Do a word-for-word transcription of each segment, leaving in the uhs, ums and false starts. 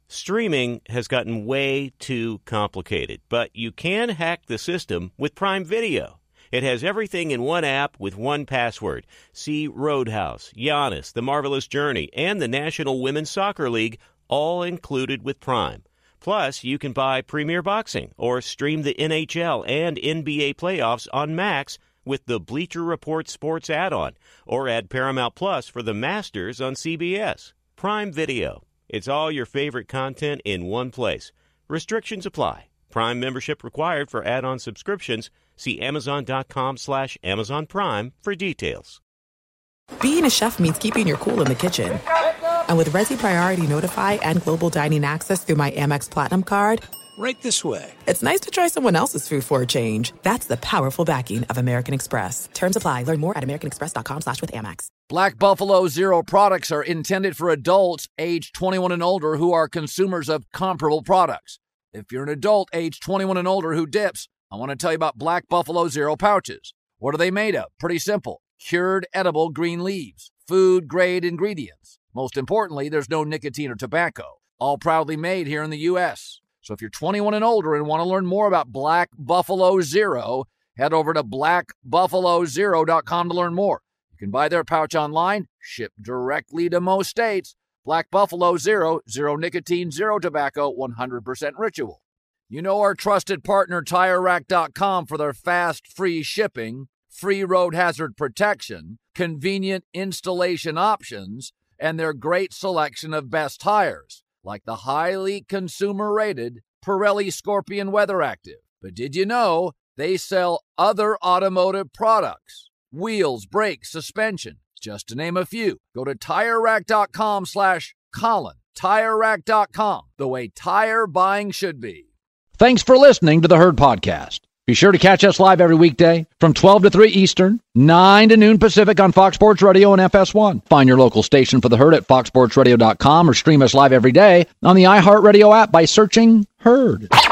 Streaming has gotten way too complicated, but you can hack the system with Prime Video. It has everything in one app with one password. See Roadhouse, Giannis, The Marvelous Journey, and the National Women's Soccer League, all included with Prime. Plus, you can buy Premier Boxing or stream the N H L and N B A playoffs on Max with the Bleacher Report Sports add-on, or add Paramount Plus for the Masters on C B S. Prime Video. It's all your favorite content in one place. Restrictions apply. Prime membership required for add-on subscriptions. See Amazon.com slash Amazon Prime for details. Being a chef means keeping your cool in the kitchen. And with Resi Priority Notify and Global Dining Access through my Amex Platinum card, right this way. It's nice to try someone else's food for a change. That's the powerful backing of American Express. Terms apply. Learn more at americanexpress.com slash with Amex. Black Buffalo Zero products are intended for adults age twenty-one and older who are consumers of comparable products. If you're an adult age twenty-one and older who dips, I want to tell you about Black Buffalo Zero pouches. What are they made of? Pretty simple. Cured edible green leaves. Food-grade ingredients. Most importantly, there's no nicotine or tobacco. All proudly made here in the U S So if you're twenty-one and older and want to learn more about Black Buffalo Zero, head over to black buffalo zero dot com to learn more. You can buy their pouch online, shipped directly to most states. Black Buffalo Zero, zero nicotine, zero tobacco, one hundred percent ritual. You know our trusted partner, Tire Rack dot com, for their fast, free shipping, free road hazard protection, convenient installation options, and their great selection of best tires, like the highly consumer-rated Pirelli Scorpion Weather Active. But did you know they sell other automotive products? Wheels, brakes, suspension, just to name a few. Go to Tire Rack dot com slash Colin. Tire Rack dot com, the way tire buying should be. Thanks for listening to the Herd Podcast. Be sure to catch us live every weekday from twelve to three Eastern, nine to noon Pacific on Fox Sports Radio and F S one. Find your local station for the Herd at fox sports radio dot com or stream us live every day on the iHeartRadio app by searching Herd. Now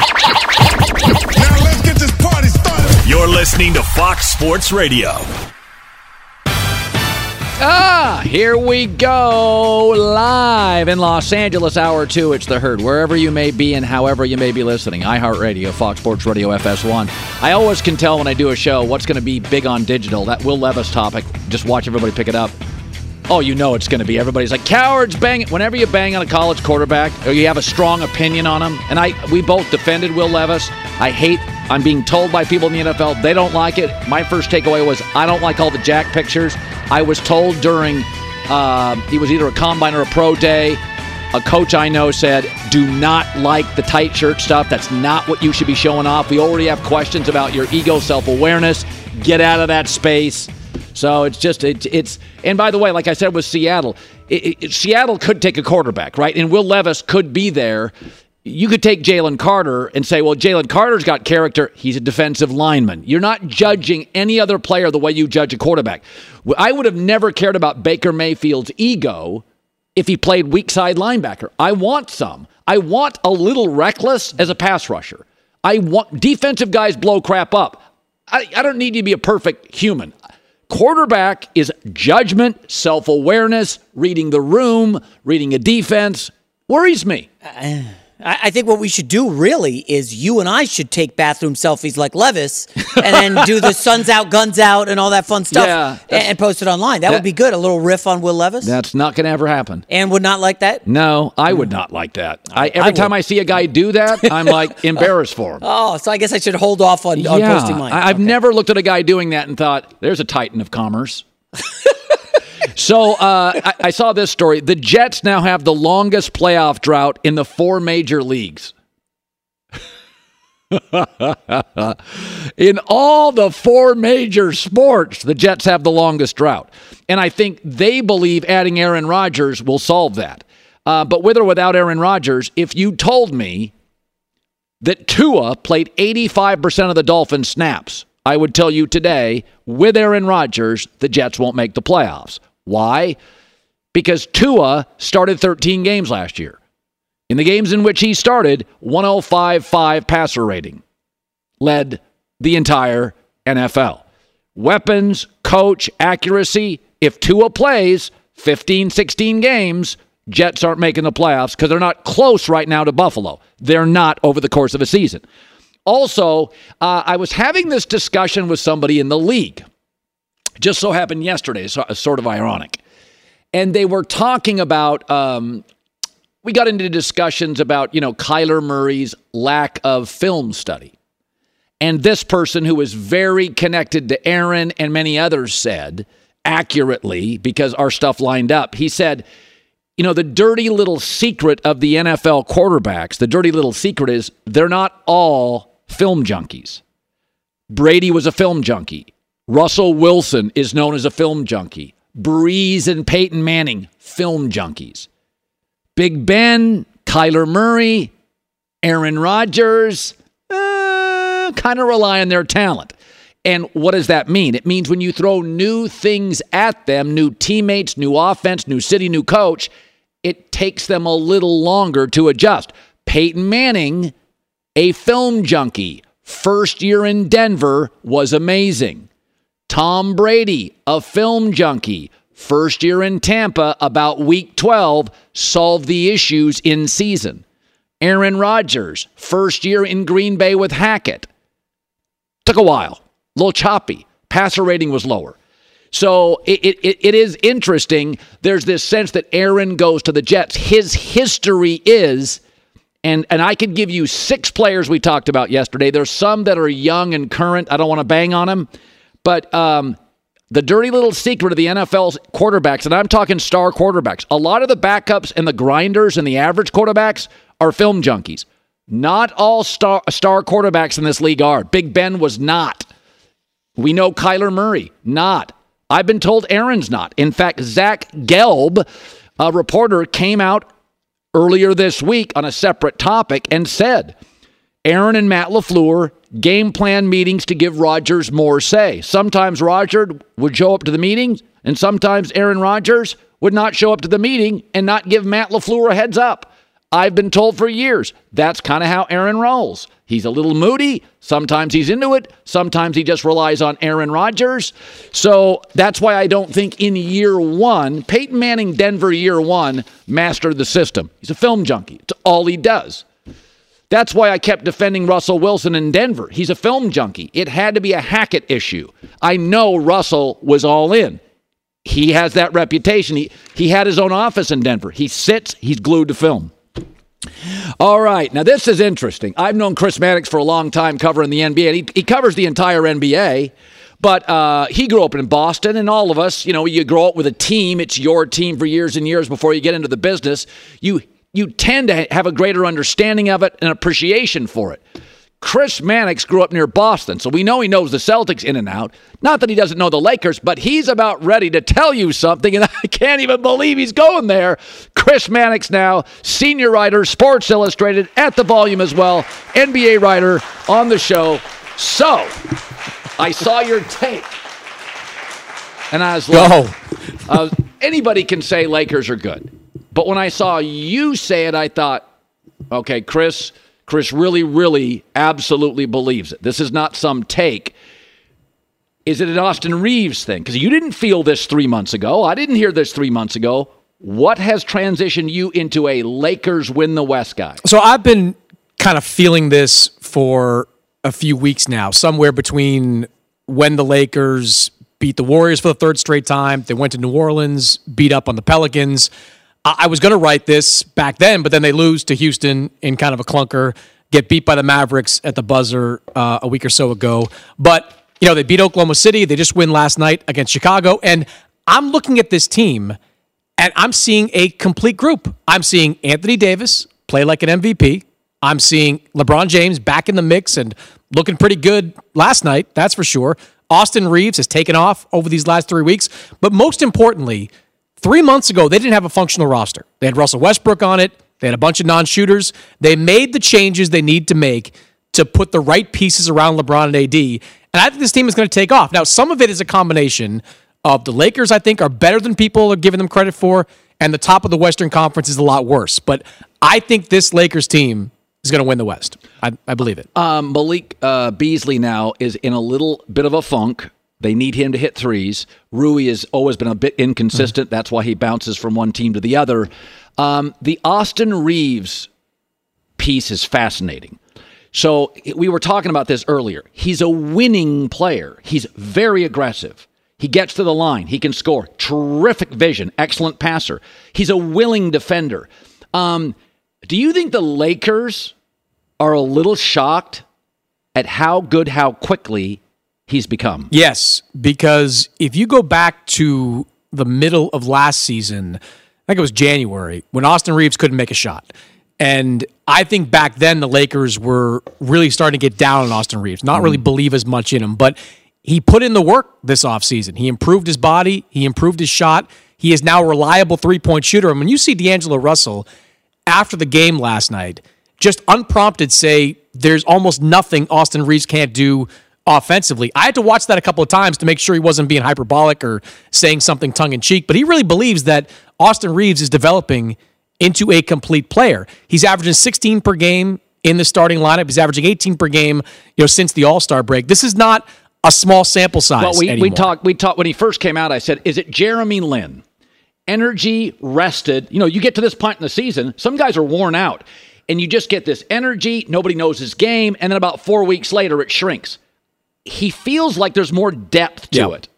let's get this party started. You're listening to Fox Sports Radio. Ah, here we go, live in Los Angeles, hour two. It's the Herd, wherever you may be and however you may be listening. iHeartRadio, Fox Sports Radio, F S one. I always can tell when I do a show what's going to be big on digital. That Will Levis topic, just watch everybody pick it up. Oh, you know it's going to be. Everybody's like, cowards, bang it. Whenever you bang on a college quarterback or you have a strong opinion on him, and I, we both defended Will Levis. I hate, I'm being told by people in the N F L, they don't like it. My first takeaway was, I don't like all the jack pictures. I was told during, uh, he was either a combine or a pro day, a coach I know said, do not like the tight shirt stuff. That's not what you should be showing off. We already have questions about your ego, self-awareness. Get out of that space. So it's just, it, it's, and by the way, like I said with Seattle, it, it, Seattle could take a quarterback, right? And Will Levis could be there. You could take Jalen Carter and say, well, Jalen Carter's got character. He's a defensive lineman. You're not judging any other player the way you judge a quarterback. I would have never cared about Baker Mayfield's ego if he played weak side linebacker. I want some. I want a little reckless as a pass rusher. I want defensive guys blow crap up. I, I don't need you to be a perfect human. Quarterback is judgment, self-awareness, reading the room, reading a defense. Worries me. Uh, I think what we should do really is you and I should take bathroom selfies like Levis and then do the sun's out, guns out, and all that fun stuff yeah, and, and post it online. That, that would be good. A little riff on Will Levis. That's not going to ever happen. And would not like that? No, I would not like that. I, every I time I see a guy do that, I'm like embarrassed for him. Oh, so I guess I should hold off on, on yeah, posting mine. I, I've okay. never looked at a guy doing that and thought, there's a titan of commerce. So uh, I, I saw this story. The Jets now have the longest playoff drought in the four major leagues. In all the four major sports, the Jets have the longest drought. And I think they believe adding Aaron Rodgers will solve that. Uh, but with or without Aaron Rodgers, if you told me that Tua played eighty-five percent of the Dolphins' snaps, I would tell you today, with Aaron Rodgers, the Jets won't make the playoffs. Why? Because Tua started thirteen games last year. In the games in which he started, one oh five point five passer rating. Led the entire N F L. Weapons, coach, accuracy. If Tua plays fifteen, sixteen games, Jets aren't making the playoffs because they're not close right now to Buffalo. They're not over the course of a season. Also, uh, I was having this discussion with somebody in the league. Just so happened yesterday, so it's sort of ironic. And they were talking about, um, we got into discussions about, you know, Kyler Murray's lack of film study. And this person who is very connected to Aaron and many others said, accurately, because our stuff lined up, he said, you know, the dirty little secret of the N F L quarterbacks, the dirty little secret is they're not all film junkies. Brady was a film junkie. Russell Wilson is known as a film junkie. Breeze and Peyton Manning, film junkies. Big Ben, Kyler Murray, Aaron Rodgers, uh, kind of rely on their talent. And what does that mean? It means when you throw new things at them, new teammates, new offense, new city, new coach, it takes them a little longer to adjust. Peyton Manning, a film junkie, first year in Denver was amazing. Tom Brady, a film junkie, first year in Tampa, about week twelve, solved the issues in season. Aaron Rodgers, first year in Green Bay with Hackett. Took a while, a little choppy. Passer rating was lower. So it, it it is interesting. There's this sense that Aaron goes to the Jets. His history is, and, and I could give you six players we talked about yesterday. There's some that are young and current. I don't want to bang on them. But um, the dirty little secret of the N F L's quarterbacks, and I'm talking star quarterbacks, a lot of the backups and the grinders and the average quarterbacks are film junkies. Not all star, star quarterbacks in this league are. Big Ben was not. We know Kyler Murray, not. I've been told Aaron's not. In fact, Zach Gelb, a reporter, came out earlier this week on a separate topic and said, Aaron and Matt LaFleur game plan meetings to give Rodgers more say. Sometimes Rodgers would show up to the meetings, and sometimes Aaron Rodgers would not show up to the meeting and not give Matt LaFleur a heads up. I've been told for years that's kind of how Aaron rolls. He's a little moody. Sometimes he's into it. Sometimes he just relies on Aaron Rodgers. So that's why I don't think in year one, Peyton Manning, Denver year one, mastered the system. He's a film junkie. It's all he does. That's why I kept defending Russell Wilson in Denver. He's a film junkie. It had to be a Hackett issue. I know Russell was all in. He has that reputation. He, he had his own office in Denver. He sits, he's glued to film. All right, now this is interesting. I've known Chris Mannix for a long time covering the N B A. He, he covers the entire N B A, but uh, he grew up in Boston, and all of us, you know, you grow up with a team. It's your team for years and years before you get into the business. You you tend to have a greater understanding of it and appreciation for it. Chris Mannix grew up near Boston, so we know he knows the Celtics in and out. Not that he doesn't know the Lakers, but he's about ready to tell you something, and I can't even believe he's going there. Chris Mannix now, senior writer, Sports Illustrated, at the volume as well, N B A writer on the show. So, I saw your tape, and I was like, Go. uh, anybody can say Lakers are good. But when I saw you say it, I thought, okay, Chris... Chris really, really, absolutely believes it. This is not some take. Is it an Austin Reeves thing? Because you didn't feel this three months ago. I didn't hear this three months ago. What has transitioned you into a Lakers win the West guy? So I've been kind of feeling this for a few weeks now, somewhere between when the Lakers beat the Warriors for the third straight time, they went to New Orleans, beat up on the Pelicans. I was going to write this back then, but then they lose to Houston in kind of a clunker, get beat by the Mavericks at the buzzer uh, a week or so ago. But, you know, they beat Oklahoma City. They just win last night against Chicago. And I'm looking at this team, and I'm seeing a complete group. I'm seeing Anthony Davis play like an M V P. I'm seeing LeBron James back in the mix and looking pretty good last night, that's for sure. Austin Reeves has taken off over these last three weeks. But most importantly, Three months ago, they didn't have a functional roster. They had Russell Westbrook on it. They had a bunch of non-shooters. They made the changes they need to make to put the right pieces around LeBron and A D. And I think this team is going to take off. Now, some of it is a combination of the Lakers, I think, are better than people are giving them credit for, and the top of the Western Conference is a lot worse. But I think this Lakers team is going to win the West. I, I believe it. Um, Malik uh, Beasley now is in a little bit of a funk. They need him to hit threes. Rui has always been a bit inconsistent. Mm-hmm. That's why he bounces from one team to the other. Um, the Austin Reeves piece is fascinating. So we were talking about this earlier. He's a winning player. He's very aggressive. He gets to the line. He can score. Terrific vision. Excellent passer. He's a willing defender. Um, do you think the Lakers are a little shocked at how good, how quickly he's become? Yes, because if you go back to the middle of last season, I think it was January, when Austin Reeves couldn't make a shot. And I think back then the Lakers were really starting to get down on Austin Reeves, not really believe as much in him. But he put in the work this offseason. He improved his body. He improved his shot. He is now a reliable three-point shooter. And when you see D'Angelo Russell after the game last night, just unprompted say there's almost nothing Austin Reeves can't do offensively. I had to watch that a couple of times to make sure he wasn't being hyperbolic or saying something tongue-in-cheek. But he really believes that Austin Reeves is developing into a complete player. He's averaging sixteen per game in the starting lineup. He's averaging eighteen per game, you know, since the All-Star break. This is not a small sample size well, we, anymore. we talked, we talked, when he first came out, I said, is it Jeremy Lin? Energy, rested. You know, you get to this point in the season, some guys are worn out, and you just get this energy, nobody knows his game, and then about four weeks later, it shrinks. He feels like there's more depth to yeah. it.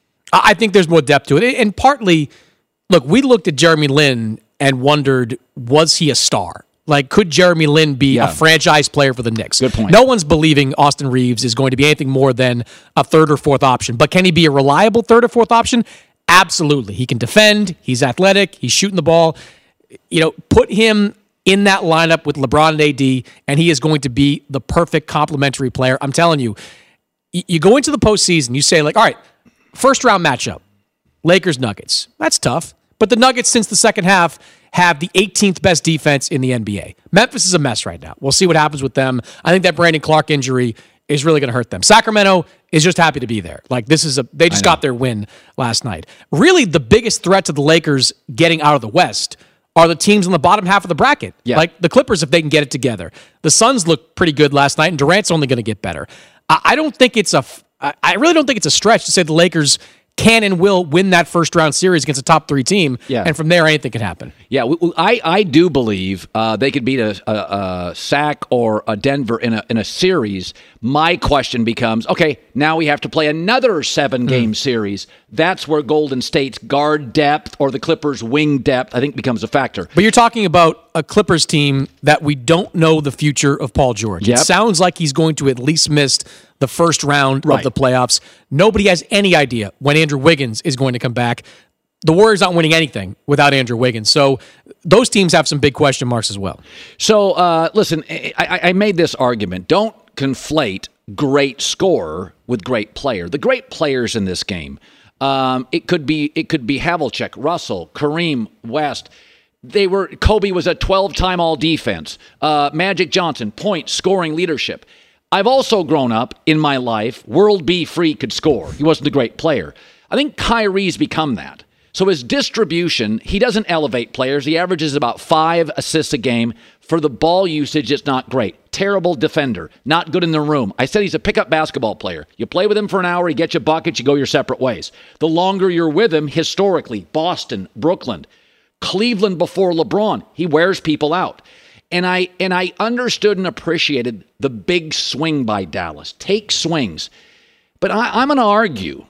I think there's more depth to it. And partly, look, we looked at Jeremy Lin and wondered, was he a star? Like, could Jeremy Lin be yeah. a franchise player for the Knicks? Good point. No one's believing Austin Reeves is going to be anything more than a third or fourth option. But can he be a reliable third or fourth option? Absolutely. He can defend. He's athletic. He's shooting the ball. You know, put him in that lineup with LeBron and A D, and he is going to be the perfect complementary player. I'm telling you, you go into the postseason, you say, like, all right, first round matchup, Lakers-Nuggets. That's tough. But the Nuggets, since the second half, have the eighteenth best defense in the N B A. Memphis is a mess right now. We'll see what happens with them. I think that Brandon Clark injury is really going to hurt them. Sacramento is just happy to be there. Like, this is a, they just got their win last night. Really, the biggest threat to the Lakers getting out of the West are the teams in the bottom half of the bracket. Yeah. Like the Clippers, if they can get it together. The Suns looked pretty good last night, and Durant's only going to get better. I, I don't think it's a, I really don't think it's a stretch to say the Lakers can and will win that first round series against a top three team. Yeah. And from there, anything can happen. Yeah, we, we, I, I do believe uh, they could beat a, a, a Sac or a Denver in a in a series. My question becomes, okay, now we have to play another seven-game mm. series. That's where Golden State's guard depth or the Clippers' wing depth, I think, becomes a factor. But you're talking about a Clippers team that we don't know the future of Paul George. Yep. It sounds like he's going to at least miss the first round right. of the playoffs. Nobody has any idea when Andrew Wiggins is going to come back. The Warriors aren't winning anything without Andrew Wiggins. So those teams have some big question marks as well. So, uh, listen, I, I made this argument. Don't conflate great scorer with great player. The great players in this game, um, it could be it could be Havlicek, Russell, Kareem, West. They were Kobe was a twelve-time All-Defense. Uh, Magic Johnson, point, scoring, leadership. I've also grown up in my life, World B. Free could score. He wasn't a great player. I think Kyrie's become that. So his distribution, he doesn't elevate players. He averages about five assists a game. For the ball usage, it's not great. Terrible defender. Not good in the room. I said he's a pickup basketball player. You play with him for an hour, he gets you buckets, you go your separate ways. The longer you're with him, historically, Boston, Brooklyn, Cleveland before LeBron, he wears people out. And I and I understood and appreciated the big swing by Dallas. Take swings. But I, I'm going to argue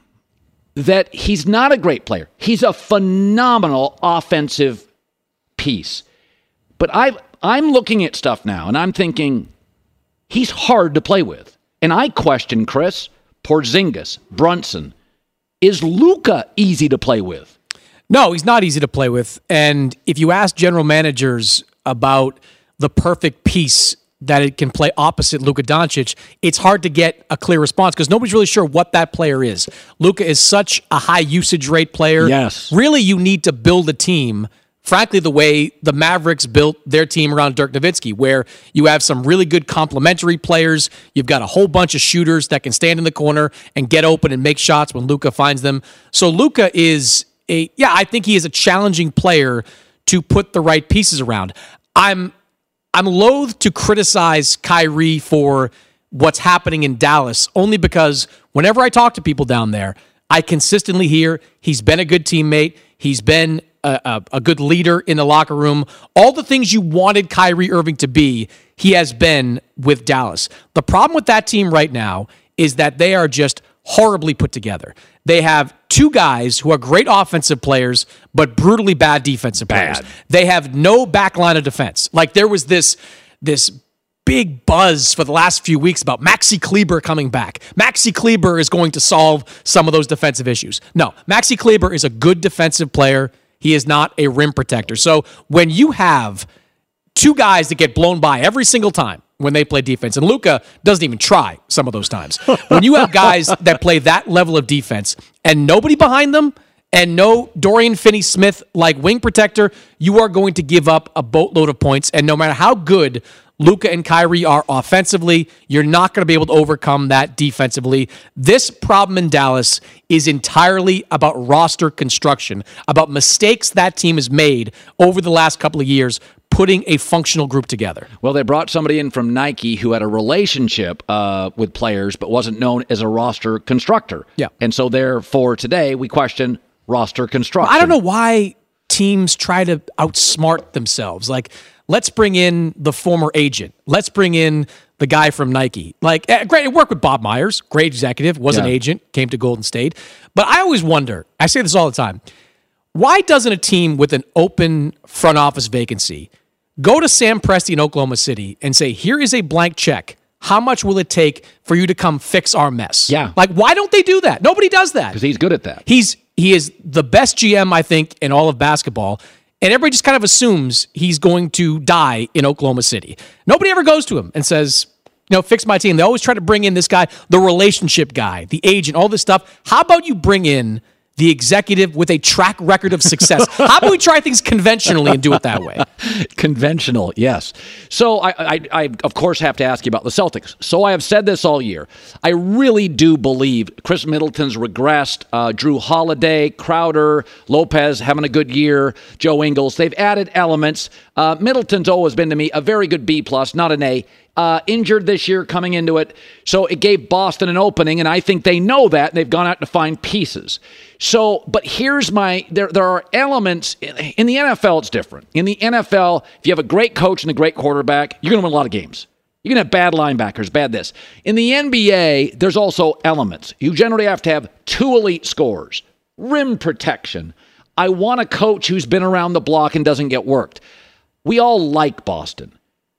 that he's not a great player. He's a phenomenal offensive piece. But I, I'm looking at stuff now, and I'm thinking, he's hard to play with. And I question, Chris, Porzingis, Brunson, is Luka easy to play with? No, he's not easy to play with. And if you ask general managers about the perfect piece that it can play opposite Luka Doncic, it's hard to get a clear response because nobody's really sure what that player is. Luka is such a high usage rate player. Yes. Really, you need to build a team, frankly, the way the Mavericks built their team around Dirk Nowitzki, where you have some really good complementary players. You've got a whole bunch of shooters that can stand in the corner and get open and make shots when Luka finds them. So Luka is a, yeah, I think he is a challenging player to put the right pieces around. I'm I'm loath to criticize Kyrie for what's happening in Dallas, only because whenever I talk to people down there, I consistently hear he's been a good teammate. He's been a, a, a good leader in the locker room. All the things you wanted Kyrie Irving to be, he has been with Dallas. The problem with that team right now is that they are just horribly put together. They have two guys who are great offensive players, but brutally bad defensive Bad. players. They have no back line of defense. Like there was this, this big buzz for the last few weeks about Maxi Kleber coming back. Maxi Kleber is going to solve some of those defensive issues. No, Maxi Kleber is a good defensive player. He is not a rim protector. So when you have two guys that get blown by every single time when they play defense, and Luka doesn't even try some of those times. When you have guys that play that level of defense and nobody behind them and no Dorian Finney-Smith like wing protector, you are going to give up a boatload of points. And no matter how good Luka and Kyrie are offensively, you're not going to be able to overcome that defensively. This problem in Dallas is entirely about roster construction, about mistakes that team has made over the last couple of years, putting a functional group together. Well, they brought somebody in from Nike who had a relationship uh, with players but wasn't known as a roster constructor. Yeah. And so therefore today we question roster construction. I don't know why teams try to outsmart themselves. Like, let's bring in the former agent. Let's bring in the guy from Nike. Like, great, it worked with Bob Myers, great executive, was Yeah. an agent, came to Golden State. But I always wonder, I say this all the time, why doesn't a team with an open front office vacancy go to Sam Presti in Oklahoma City and say, here is a blank check. How much will it take for you to come fix our mess? Yeah. Like, why don't they do that? Nobody does that. Because he's good at that. He's he is the best G M, I think, in all of basketball. And everybody just kind of assumes he's going to die in Oklahoma City. Nobody ever goes to him and says, you know, fix my team. They always try to bring in this guy, the relationship guy, the agent, all this stuff. How about you bring in the executive with a track record of success? How about we try things conventionally and do it that way? Conventional, yes. So I, I, I, of course, have to ask you about the Celtics. So I have said this all year. I really do believe Chris Middleton's regressed. Uh, Drew Holiday, Crowder, Lopez having a good year. Joe Ingles. They've added elements. Uh, Middleton's always been to me a very good B plus, not an A. Uh, injured this year coming into it. So it gave Boston an opening, and I think they know that, and they've gone out to find pieces. So, but here's my, there there are elements, in the N F L it's different. In the N F L, if you have a great coach and a great quarterback, you're going to win a lot of games. You're going to have bad linebackers, bad this. In the N B A, there's also elements. You generally have to have two elite scorers, rim protection. I want a coach who's been around the block and doesn't get worked. We all like Boston.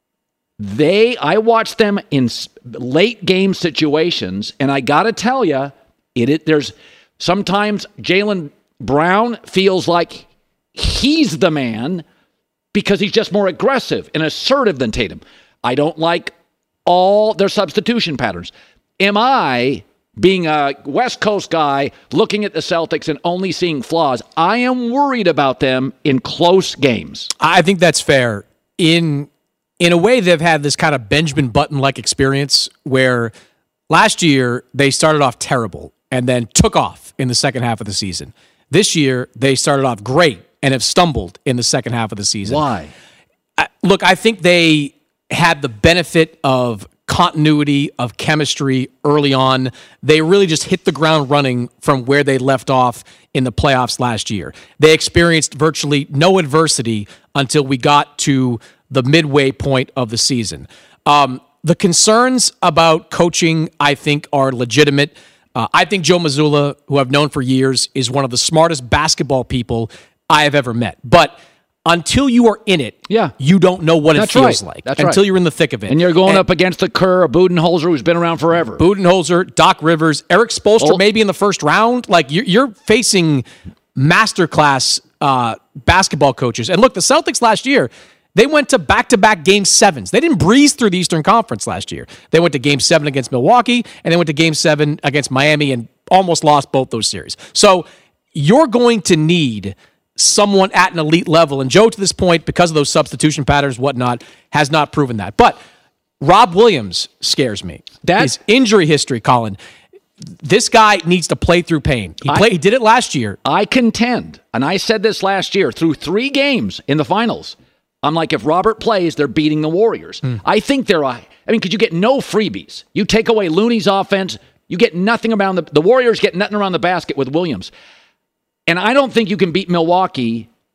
They, I watched them in late game situations, and I got to tell you, it, it there's sometimes Jaylen Brown feels like he's the man because he's just more aggressive and assertive than Tatum. I don't like all their substitution patterns. Am I, being a West Coast guy, looking at the Celtics and only seeing flaws? I am worried about them in close games. I think that's fair. In In a way, they've had this kind of Benjamin Button-like experience where last year they started off terrible and then took off in the second half of the season. This year, they started off great and have stumbled in the second half of the season. Why? I, look, I think they had the benefit of continuity, of chemistry early on. They really just hit the ground running from where they left off in the playoffs last year. They experienced virtually no adversity until we got to the midway point of the season. Um, the concerns about coaching, I think, are legitimate. Uh, I think Joe Mazzulla, who I've known for years, is one of the smartest basketball people I have ever met. But until you are in it, yeah. you don't know what That's it feels right. like. That's until right. you're in the thick of it. And you're going and, up against the Kerr, Budenholzer, who's been around forever. Budenholzer, Doc Rivers, Eric Spoelstra, Oh. maybe in the first round. Like, you're, you're facing masterclass uh, basketball coaches. And look, the Celtics last year, they went to back-to-back game sevens. They didn't breeze through the Eastern Conference last year. They went to game seven against Milwaukee, and they went to game seven against Miami and almost lost both those series. So you're going to need someone at an elite level. And Joe, to this point, because of those substitution patterns, whatnot, has not proven that. But Rob Williams scares me. That- His injury history, Colin. This guy needs to play through pain. He, play, I- he did it last year. I contend, and I said this last year, through three games in the finals, I'm like, if Robert plays, they're beating the Warriors. Hmm. I think they're, I mean, because you get no freebies. You take away Looney's offense, you get nothing around the, the Warriors get nothing around the basket with Williams. And I don't think you can beat Milwaukee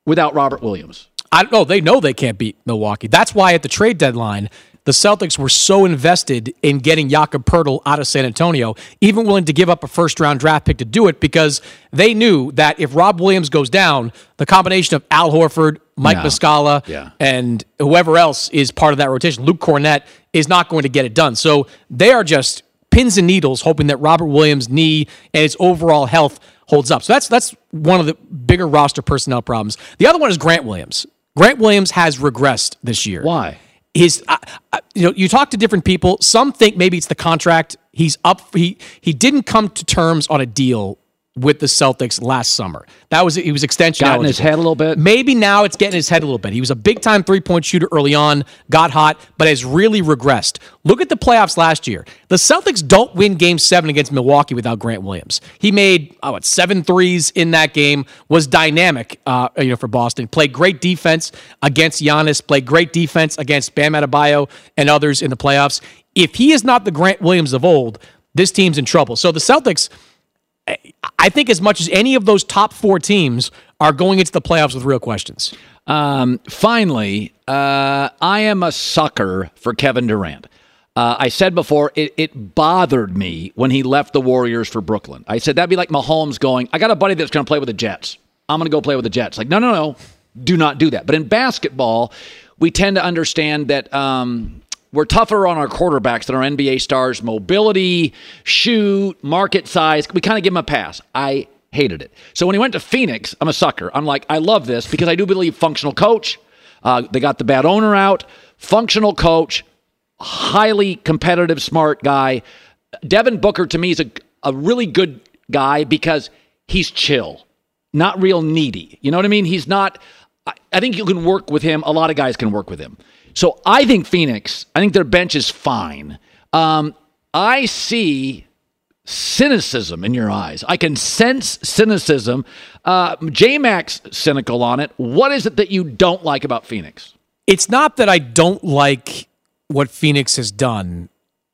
without Robert Williams. I don't know. They know they can't beat Milwaukee. That's why at the trade deadline, the Celtics were so invested in getting Jakob Poeltl out of San Antonio, even willing to give up a first-round draft pick to do it, because they knew that if Rob Williams goes down, the combination of Al Horford, Mike No. Muscala, Yeah. and whoever else is part of that rotation, Luke Cornett, is not going to get it done. So they are just pins and needles hoping that Robert Williams' knee and his overall health holds up. So that's that's one of the bigger roster personnel problems. The other one is Grant Williams. Grant Williams has regressed this year. Why? His, uh, uh, you know, you talk to different people. Some think maybe it's the contract. He's up. He he didn't come to terms on a deal with the Celtics last summer. That was he was extension. Got in his eligible. head a little bit. Maybe now it's getting in his head a little bit. He was a big time three point shooter early on, got hot, but has really regressed. Look at the playoffs last year. The Celtics don't win Game Seven against Milwaukee without Grant Williams. He made oh, what seven threes in that game. Was dynamic, uh, you know, for Boston. Played great defense against Giannis. Played great defense against Bam Adebayo and others in the playoffs. If he is not the Grant Williams of old, this team's in trouble. So the Celtics, I think as much as any of those top four teams, are going into the playoffs with real questions. Um, finally, uh, I am a sucker for Kevin Durant. Uh, I said before, it, it bothered me when he left the Warriors for Brooklyn. I said that'd be like Mahomes going, I got a buddy that's going to play with the Jets. I'm going to go play with the Jets. Like, no, no, no, do not do that. But in basketball, we tend to understand that um, we're tougher on our quarterbacks than our N B A stars. Mobility, shoot, market size. We kind of give them a pass. I hated it. So when he went to Phoenix, I'm a sucker. I'm like, I love this because I do believe functional coach. Uh, they got the bad owner out. Functional coach, highly competitive, smart guy. Devin Booker, to me, is a, a really good guy because he's chill, not real needy. You know what I mean? He's not... I, I think you can work with him. A lot of guys can work with him. So I think Phoenix, I think their bench is fine. Um, I see cynicism in your eyes. I can sense cynicism. Uh, J-Mac's cynical on it. What is it that you don't like about Phoenix? It's not that I don't like what Phoenix has done.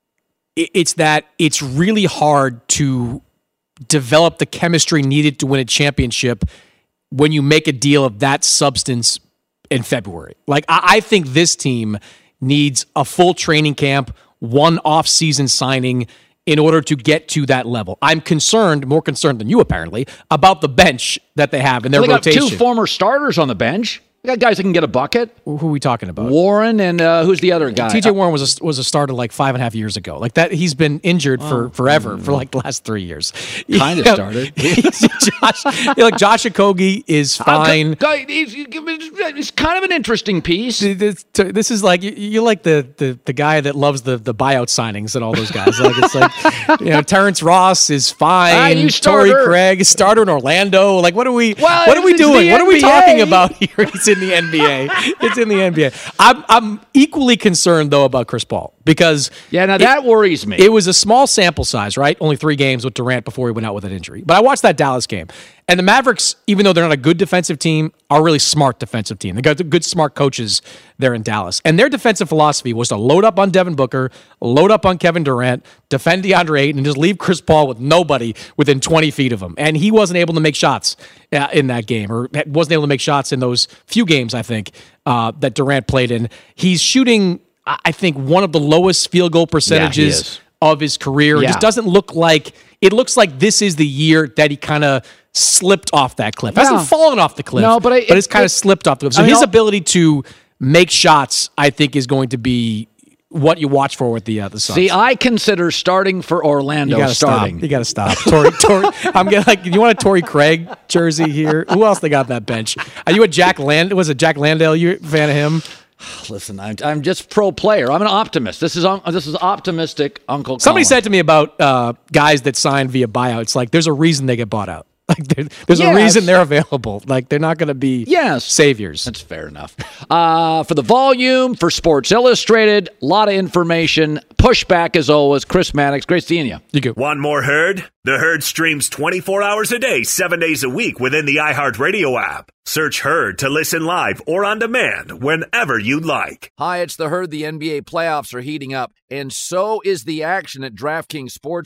It's that it's really hard to develop the chemistry needed to win a championship when you make a deal of that substance in February. Like, I, I think this team needs a full training camp, one off-season signing in order to get to that level. I'm concerned, more concerned than you apparently, about the bench that they have in their well, they rotation. Got two former starters on the bench. They got guys that can get a bucket. Who are we talking about? Warren and uh, who's the other guy? T J Warren was a, was a starter like five and a half years ago. Like that, he's been injured oh. for forever for like the last three years. Kind of started. Josh, like Josh Okogie is fine. He's, he's kind of an interesting piece. This, this is like you're like the, the the guy that loves the the buyout signings and all those guys. Like it's like you know Terrence Ross is fine. Ah, Torrey Craig, starter in Orlando. Like what are we? Well, what are we doing? What are we talking about here? He's in the N B A. It's in the N B A. I'm I'm equally concerned though about Chris Paul because yeah, now that it, worries me. It was a small sample size, right? Only three games with Durant before he went out with an injury. But I watched that Dallas game, and the Mavericks, even though they're not a good defensive team, are a really smart defensive team. They got good, smart coaches there in Dallas, and their defensive philosophy was to load up on Devin Booker, load up on Kevin Durant, defend DeAndre Ayton, and just leave Chris Paul with nobody within twenty feet of him. And he wasn't able to make shots uh, in that game, or wasn't able to make shots in those few games, I think, uh, that Durant played in. He's shooting, I think, one of the lowest field goal percentages yeah, of his career. Yeah. It just doesn't look like, it looks like this is the year that he kind of slipped off that cliff. Yeah. Hasn't fallen off the cliff, no, but, I, but it's kind of slipped off the cliff. So I mean, his I'll, ability to make shots, I think, is going to be what you watch for with the uh, the Suns. See, I consider starting for Orlando you gotta starting. Stop. You got to stop. Torrey, Torrey, I'm getting like, you want a Torrey Craig jersey here? Who else they got on that bench? Are you a Jack Land? Was it Jack Landale? You a fan of him? Listen, I'm, I'm just pro player. I'm an optimist. This is this is optimistic, Uncle. Somebody Colin. said to me about uh, guys that sign via buyout. It's like there's a reason they get bought out. Like there's yes. a reason they're available. Like they're not going to be yes. saviors. That's fair enough. Uh, for the volume, for Sports Illustrated, a lot of information. Pushback as always. Chris Maddox, great seeing you. You go. Want more Herd? The Herd streams twenty-four hours a day, seven days a week within the iHeartRadio app. Search Herd to listen live or on demand whenever you like. Hi, it's the Herd. The N B A playoffs are heating up, and so is the action at DraftKings Sportsbook.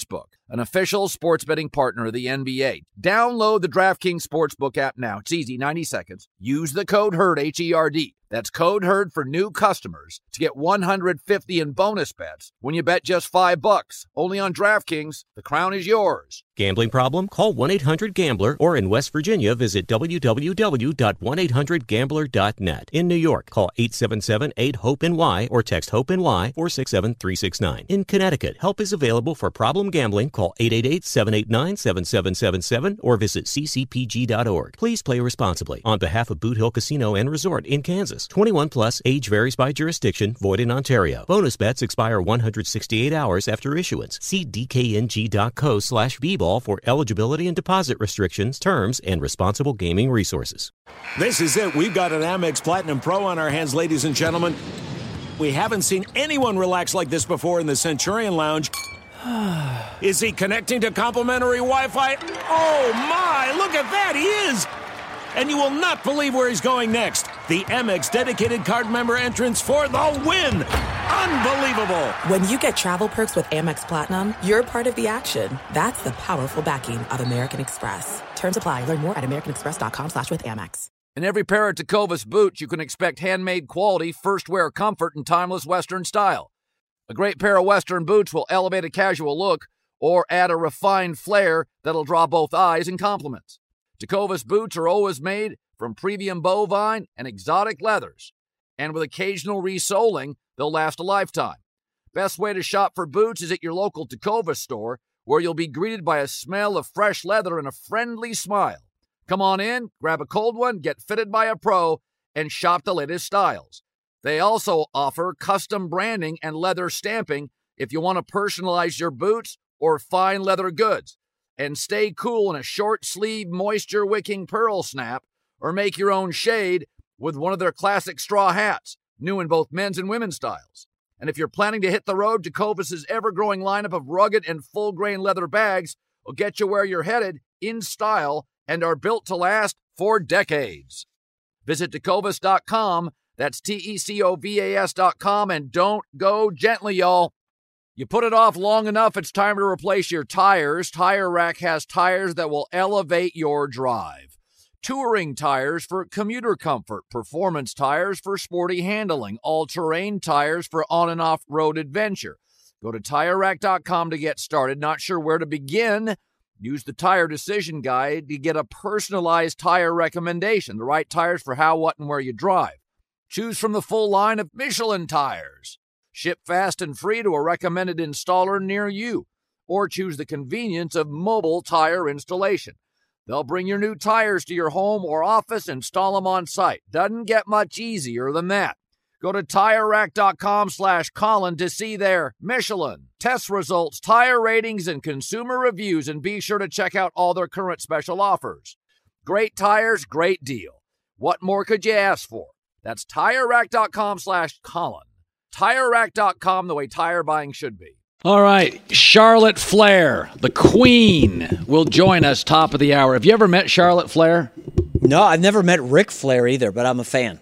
an official sports betting partner of the N B A. Download the DraftKings Sportsbook app now. It's easy, ninety seconds. Use the code HERD, H E R D. That's code HERD for new customers to get one hundred fifty in bonus bets when you bet just five bucks. Only on DraftKings. The crown is yours. Gambling problem? Call one eight hundred gambler or in West Virginia, visit w w w dot one eight hundred gambler dot net. In New York, call eight seven seven eight hope N Y or text HOPE-NY four six seven three six nine. In Connecticut, help is available for problem gambling. Call eight eight eight seven eight nine seven seven seven seven or visit c c p g dot org. Please play responsibly. On behalf of Boot Hill Casino and Resort in Kansas, twenty-one plus, age varies by jurisdiction, void in Ontario. Bonus bets expire one hundred sixty-eight hours after issuance. See d k n g dot co slash b ball for eligibility and deposit restrictions, terms, and responsible gaming resources. This is it. We've got an Amex Platinum Pro on our hands, ladies and gentlemen. We haven't seen anyone relax like this before in the Centurion Lounge. Is he connecting to complimentary Wi-Fi? Oh, my! Look at that! He is! And you will not believe where he's going next. The Amex dedicated card member entrance for the win! Unbelievable! When you get travel perks with Amex Platinum, you're part of the action. That's the powerful backing of American Express. Terms apply. Learn more at americanexpress.com slash with Amex. In every pair of Tecovas boots, you can expect handmade quality, first-wear comfort, and timeless Western style. A great pair of Western boots will elevate a casual look or add a refined flair that'll draw both eyes and compliments. Tecovas boots are always made from premium bovine and exotic leathers, and with occasional resoling, they'll last a lifetime. Best way to shop for boots is at your local Tecovas store, where you'll be greeted by a smell of fresh leather and a friendly smile. Come on in, grab a cold one, get fitted by a pro, and shop the latest styles. They also offer custom branding and leather stamping if you want to personalize your boots or fine leather goods. And stay cool in a short-sleeve, moisture-wicking pearl snap, or make your own shade with one of their classic straw hats, new in both men's and women's styles. And if you're planning to hit the road, Tecovas' ever-growing lineup of rugged and full-grain leather bags will get you where you're headed in style and are built to last for decades. Visit Tecovas dot com, that's T E C O V A S dot com, and don't go gently, y'all. You put it off long enough, it's time to replace your tires. Tire Rack has tires that will elevate your drive. Touring tires for commuter comfort, performance tires for sporty handling, all-terrain tires for on- and off-road adventure. Go to Tire Rack dot com to get started. Not sure where to begin? Use the Tire Decision Guide to get a personalized tire recommendation, the right tires for how, what, and where you drive. Choose from the full line of Michelin tires. Ship fast and free to a recommended installer near you. Or choose the convenience of mobile tire installation. They'll bring your new tires to your home or office and install them on site. Doesn't get much easier than that. Go to Tire Rack dot com slash Colin to see their Michelin, test results, tire ratings, and consumer reviews, and be sure to check out all their current special offers. Great tires, great deal. What more could you ask for? That's Tire Rack dot com slash Colin. Tire Rack dot com, the way tire buying should be. All right, Charlotte Flair, the queen, will join us top of the hour. Have you ever met Charlotte Flair? No, I've never met Ric Flair either, but I'm a fan.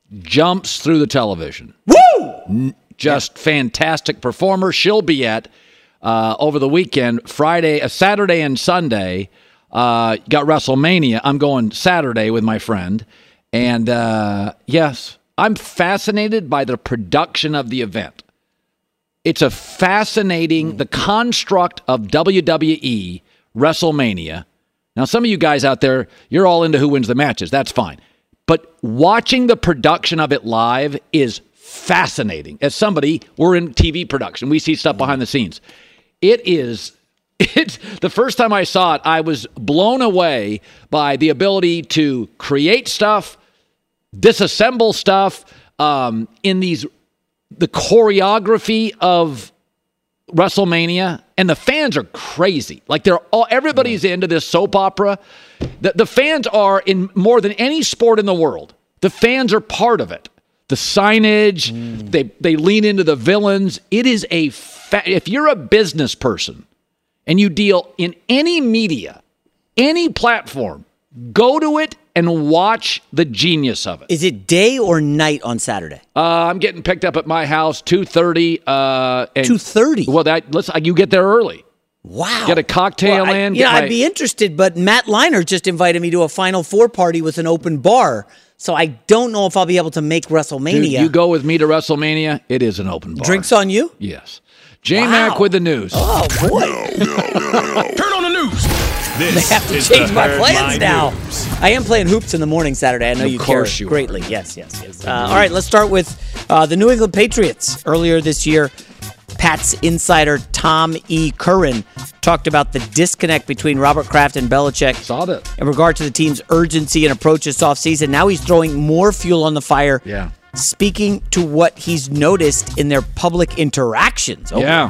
Jumps through the television. Woo! Just yeah. Fantastic performer. She'll be at, uh, over the weekend, Friday, uh, Saturday and Sunday, uh, got WrestleMania. I'm going Saturday with my friend. And, uh, yes, I'm fascinated by the production of the event. It's a fascinating, the construct of W W E WrestleMania. Now, some of you guys out there, you're all into who wins the matches. That's fine. But watching the production of it live is fascinating. As somebody, we're in T V production. We see stuff behind the scenes. It is, it's, the first time I saw it, I was blown away by the ability to create stuff, disassemble stuff, um, in these, the choreography of WrestleMania, and the fans are crazy. Like they're all, everybody's into this soap opera. The, the fans are in more than any sport in the world. The fans are part of it. The signage, mm. they they lean into the villains. It is a fa- if you're a business person and you deal in any media, any platform, go to it and watch the genius of it. Is it day or night on Saturday? Uh, I'm getting picked up at my house two thirty. Uh, two thirty. Well, that let's you get there early. Wow. Get a cocktail well, I, in. Yeah, my, I'd be interested, but Matt Leinart just invited me to a Final Four party with an open bar. So I don't know if I'll be able to make WrestleMania. Dude, you go with me to WrestleMania, it is an open bar. Drinks on you? Yes. J-Mac wow. with the news. Oh, boy. No, no, no, no. Turn on the news. This they have to is change my plans my now. News. I am playing hoops in the morning Saturday. I know of you course care you greatly. Are. Yes, yes, yes. Uh, all right, let's start with uh, the New England Patriots. Earlier this year, Pats insider Tom E. Curran talked about the disconnect between Robert Kraft and Belichick Saw that. in regard to the team's urgency and approach this offseason. Now he's throwing more fuel on the fire, yeah. speaking to what he's noticed in their public interactions. Oh, yeah.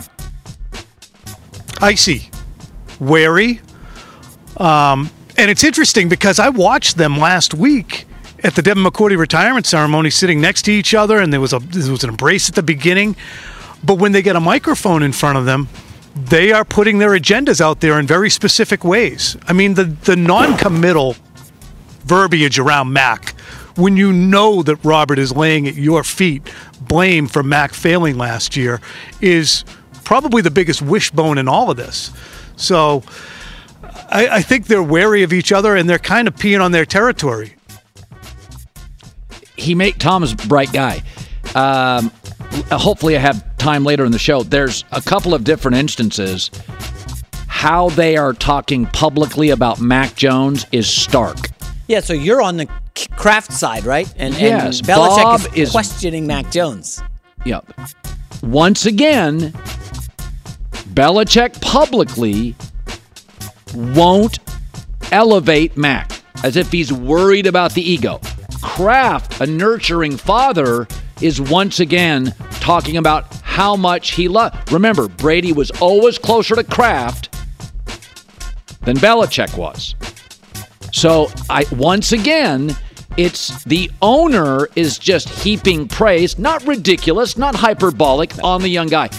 Icy, wary. Um, and it's interesting because I watched them last week at the Devin McCourty retirement ceremony sitting next to each other, and there was a there was an embrace at the beginning. But when they get a microphone in front of them, they are putting their agendas out there in very specific ways. I mean, the, the non-committal verbiage around Mac, when you know that Robert is laying at your feet blame for Mac failing last year, is probably the biggest wishbone in all of this. So I, I think they're wary of each other, and they're kind of peeing on their territory. He made Tom's a bright guy. Um, hopefully I have time later in the show. There's a couple of different instances. How they are talking publicly about Mac Jones is stark. Yeah, so you're on the Kraft side, right? And, yes, and Belichick Bob is, is questioning Mac Jones. Yep. Once again, Belichick publicly won't elevate Mac as if he's worried about the ego. Kraft, a nurturing father, is once again talking about how much he loves. Remember, Brady was always closer to Kraft than Belichick was. So, I once again, it's the owner is just heaping praise, not ridiculous, not hyperbolic, on the young guy.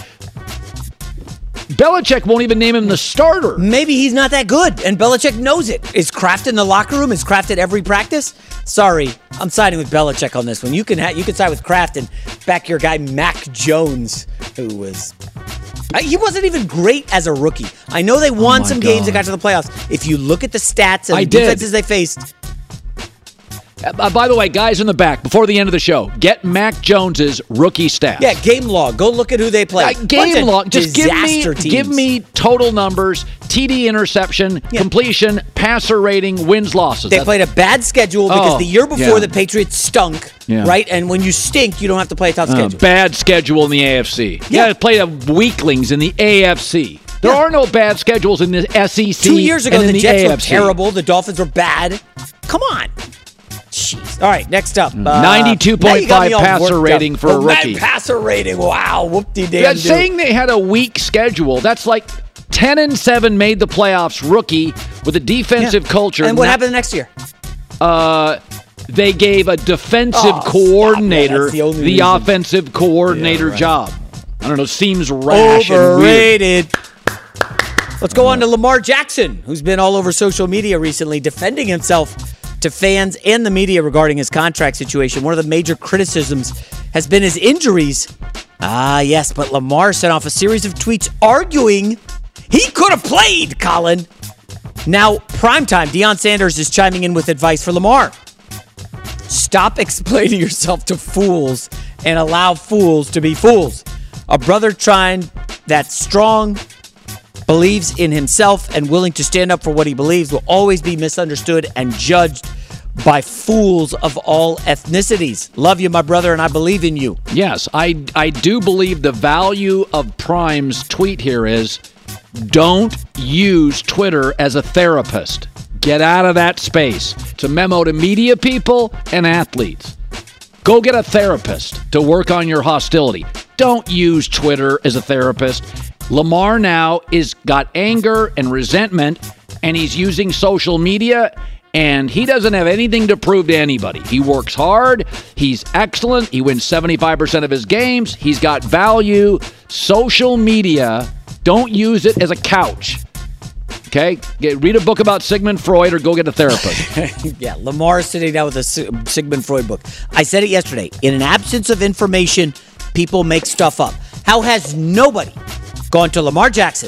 Belichick won't even name him the starter. Maybe he's not that good, and Belichick knows it. Is Kraft in the locker room? Is Kraft at every practice? Sorry, I'm siding with Belichick on this one. You can ha- you can side with Kraft and back your guy Mac Jones, who was uh, he wasn't even great as a rookie. I know they won oh some God. games that got to the playoffs. If you look at the stats and I the did. defenses they faced. Uh, by the way, guys in the back, before the end of the show, get Mac Jones's rookie stats. Yeah, game log. Go look at who they played. Uh, game log. Just give me, teams. give me total numbers, T D interception, yeah. completion, passer rating, wins, losses. They That's, played a bad schedule because oh, the year before yeah. the Patriots stunk, yeah. right? And when you stink, you don't have to play a tough uh, schedule. Bad schedule in the A F C. Yeah. Yeah, play the weaklings in the A F C. There Yeah. are no bad schedules in the S E C. Two years ago, and in the the Jets A F C. were terrible. The Dolphins were bad. Come on. Jeez. All right, next up. Uh, ninety-two point five passer rating up. for oh, a rookie. Man, passer rating. Wow. Whoop-de-damn. Yeah, saying they had a weak schedule, that's like ten and seven made the playoffs rookie with a defensive yeah. culture. And what Not, happened next year? Uh, they gave a defensive oh, coordinator the, the reason. offensive coordinator yeah, right. job. I don't know, seems rash Overrated. Let's go on to Lamar Jackson, who's been all over social media recently defending himself to fans and the media regarding his contract situation. One of the major criticisms has been his injuries. Ah, yes, but Lamar sent off a series of tweets arguing he could have played, Colin. Now, primetime, Deion Sanders is chiming in with advice for Lamar. Stop explaining yourself to fools and allow fools to be fools. A brother trying that's strong, believes in himself, and willing to stand up for what he believes will always be misunderstood and judged by fools of all ethnicities. Love you, my brother, and I believe in you. Yes, I, I do believe the value of Prime's tweet here is don't use Twitter as a therapist. Get out of that space. It's a memo to media people and athletes. Go get a therapist to work on your hostility. Don't use Twitter as a therapist. Lamar now is got anger and resentment, and he's using social media, and he doesn't have anything to prove to anybody. He works hard. He's excellent. He wins seventy-five percent of his games. He's got value. Social media, don't use it as a couch. Okay? Get, read a book about Sigmund Freud or go get a therapist. Yeah, Lamar is sitting down with a Sigmund Freud book. I said it yesterday. In an absence of information, people make stuff up. How has nobody gone to Lamar Jackson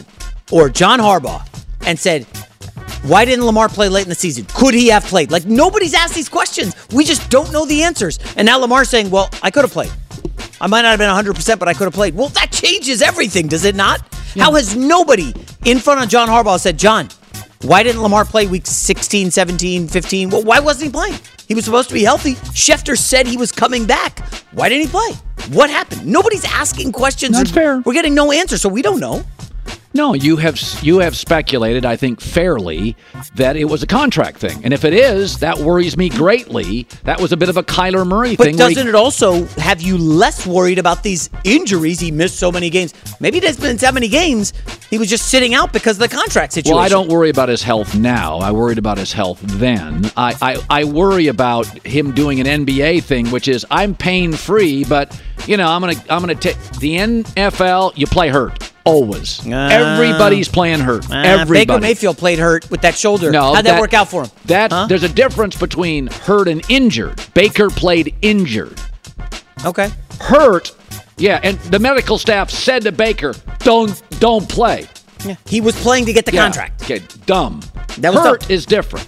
or John Harbaugh and said, why didn't Lamar play late in the season? Could he have played? Like, nobody's asked these questions. We just don't know the answers. And now Lamar's saying, well, I could have played. I might not have been one hundred percent, but I could have played. Well, that changes everything, does it not? Yeah. How has nobody in front of John Harbaugh said, John, why didn't Lamar play week sixteen, seventeen, fifteen? Well, why wasn't he playing? He was supposed to be healthy. Schefter said he was coming back. Why didn't he play? What happened? Nobody's asking questions. That's fair. We're getting no answer, so we don't know. No, you have you have speculated, I think fairly, that it was a contract thing. And if it is, that worries me greatly. That was a bit of a Kyler Murray but thing. But doesn't he, it also have you less worried about these injuries? He missed so many games. Maybe there's been so many games he was just sitting out because of the contract situation. Well, I don't worry about his health now. I worried about his health then. I, I, I worry about him doing an N B A thing, which is I'm pain-free, but, you know, I'm going to I'm gonna take the N F L, you play hurt. Always. Uh, Everybody's playing hurt. Uh, Everybody. Baker Mayfield played hurt with that shoulder. No, How'd that, that work out for him? That huh? There's a difference between hurt and injured. Baker played injured. Okay. Hurt, yeah, and the medical staff said to Baker, don't don't play. Yeah. He was playing to get the yeah. contract. Okay, dumb. That was hurt dumb. is different.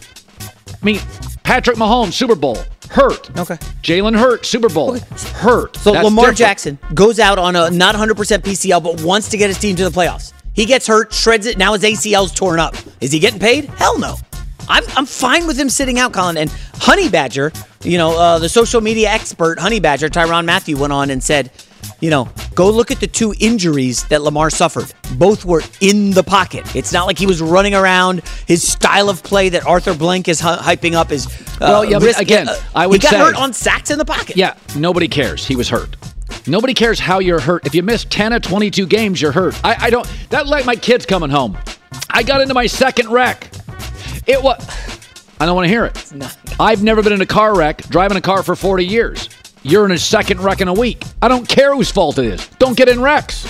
I mean, Patrick Mahomes, Super Bowl. Hurt. Okay. Jalen Hurts, Super Bowl. Okay. Hurt. So That's Lamar different. Jackson goes out on a not one hundred percent P C L, but wants to get his team to the playoffs. He gets hurt, shreds it. Now his A C L's torn up. Is he getting paid? Hell no. I'm I'm fine with him sitting out, Colin. And Honey Badger, you know, uh, the social media expert, Honey Badger, Tyrann Mathieu, went on and said, you know, go look at the two injuries that Lamar suffered. Both were in the pocket. It's not like he was running around. His style of play that Arthur Blank is hy- hyping up is uh, well, yeah, risk- again, uh, I would he got say, hurt on sacks in the pocket. Yeah, nobody cares. He was hurt. Nobody cares how you're hurt. If you miss ten of twenty-two games, you're hurt. I, I don't. That like my kids coming home. I got into my second wreck. It was. I don't want to hear it. No. I've never been in a car wreck, driving a car for forty years. You're in a second wreck in a week. I don't care whose fault it is. Don't get in wrecks.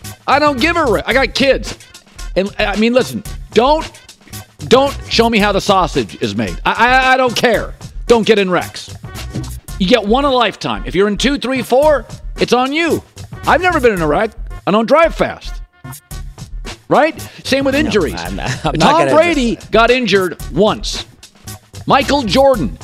I don't give a wreck. I got kids. And I mean, listen, don't don't show me how the sausage is made. I, I, I don't care. Don't get in wrecks. You get one a lifetime. If you're in two, three, four, it's on you. I've never been in a wreck. I don't drive fast. Right? Same with injuries. No, I'm not, I'm Tom not Brady just... got injured once. Michael Jordan.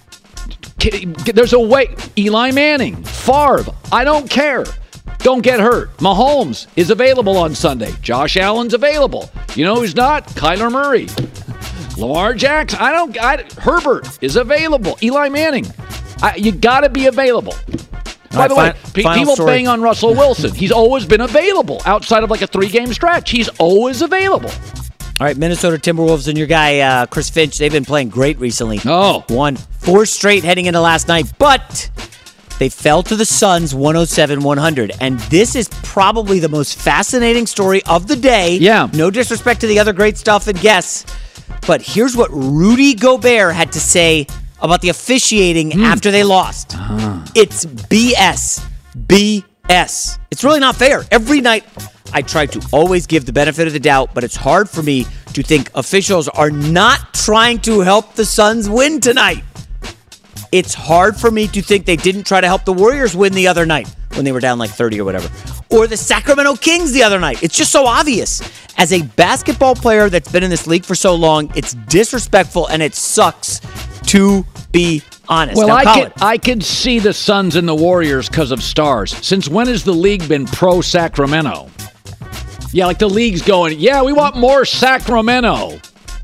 There's a way. Eli Manning. Favre. I don't care. Don't get hurt. Mahomes is available on Sunday. Josh Allen's available. You know who's not? Kyler Murray. Lamar Jackson. I don't. I, Herbert is available. Eli Manning. I, you got to be available. By right, the fi- way, pe- people story. bang on Russell Wilson. He's always been available outside of like a three-game stretch. He's always available. All right, Minnesota Timberwolves and your guy, uh, Chris Finch, they've been playing great recently. Oh. Won four straight heading into last night, but they fell to the Suns one oh seven one hundred. And this is probably the most fascinating story of the day. Yeah. No disrespect to the other great stuff and guests, but here's what Rudy Gobert had to say about the officiating mm. after they lost. Uh-huh. It's B S. B S. It's really not fair. Every night, I try to always give the benefit of the doubt, but it's hard for me to think officials are not trying to help the Suns win tonight. It's hard for me to think they didn't try to help the Warriors win the other night when they were down like thirty or whatever. Or the Sacramento Kings the other night. It's just so obvious. As a basketball player that's been in this league for so long, it's disrespectful and it sucks to be honest. Well, now, I Colin, could I could see the Suns and the Warriors because of stars. Since when has the league been pro Sacramento? Yeah, like the league's going, yeah, we want more Sacramento.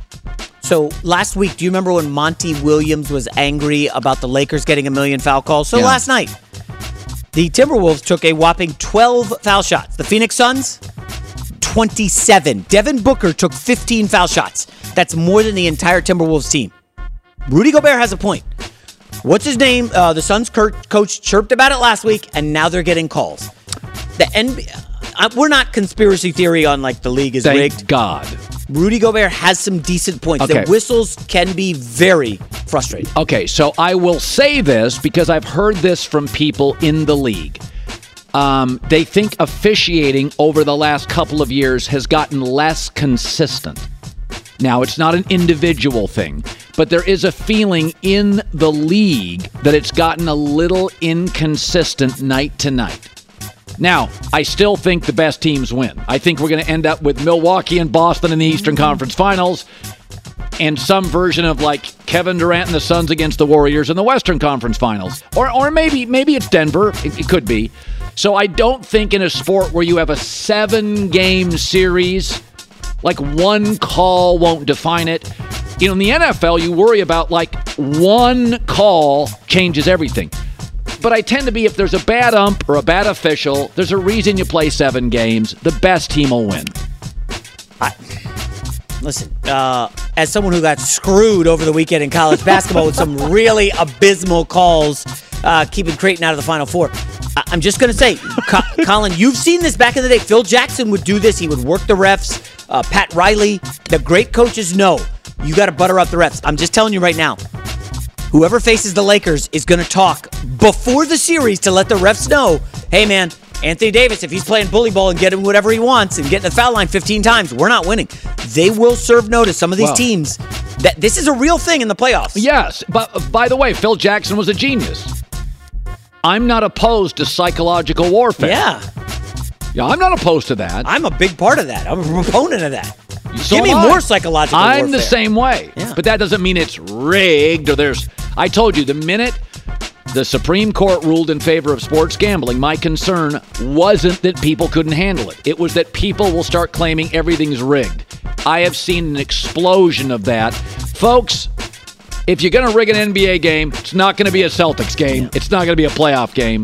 So last week, do you remember when Monty Williams was angry about the Lakers getting a million foul calls? So yeah. Last night, the Timberwolves took a whopping twelve foul shots. The Phoenix Suns, twenty-seven. Devin Booker took fifteen foul shots. That's more than the entire Timberwolves team. Rudy Gobert has a point. What's his name? Uh, the Suns coach chirped about it last week, and now they're getting calls. The N B A... Uh, we're not conspiracy theory on like the league is Thank rigged. God. Rudy Gobert has some decent points. Okay. The whistles can be very frustrating. Okay, so I will say this because I've heard this from people in the league. Um, they think officiating over the last couple of years has gotten less consistent. Now, it's not an individual thing, but there is a feeling in the league that it's gotten a little inconsistent night to night. Now, I still think the best teams win. I think we're going to end up with Milwaukee and Boston in the Eastern Conference Finals and some version of like Kevin Durant and the Suns against the Warriors in the Western Conference Finals. Or or maybe maybe it's Denver. It, it could be. So I don't think in a sport where you have a seven-game series, like one call won't define it. You know, in the N F L, you worry about like one call changes everything. But I tend to be, if there's a bad ump or a bad official, there's a reason you play seven games. The best team will win. I, listen, uh, as someone who got screwed over the weekend in college basketball with some really abysmal calls, uh, keeping Creighton out of the Final Four, I, I'm just going to say, Co- Colin, you've seen this back in the day. Phil Jackson would do this. He would work the refs. Uh, Pat Riley, the great coaches know you got to butter up the refs. I'm just telling you right now. Whoever faces the Lakers is going to talk before the series to let the refs know, hey, man, Anthony Davis, if he's playing bully ball and getting whatever he wants and getting the foul line fifteen times, we're not winning. They will serve notice. Some of these well, teams, that this is a real thing in the playoffs. Yes, but by the way, Phil Jackson was a genius. I'm not opposed to psychological warfare. Yeah. Yeah, I'm not opposed to that. I'm a big part of that. I'm a proponent of that. So Give me I. more psychological I'm warfare. the same way. Yeah. But that doesn't mean it's rigged or there's... I told you, the minute the Supreme Court ruled in favor of sports gambling, my concern wasn't that people couldn't handle it. It was that people will start claiming everything's rigged. I have seen an explosion of that. Folks, if you're going to rig an N B A game, it's not going to be a Celtics game. Yeah. It's not going to be a playoff game.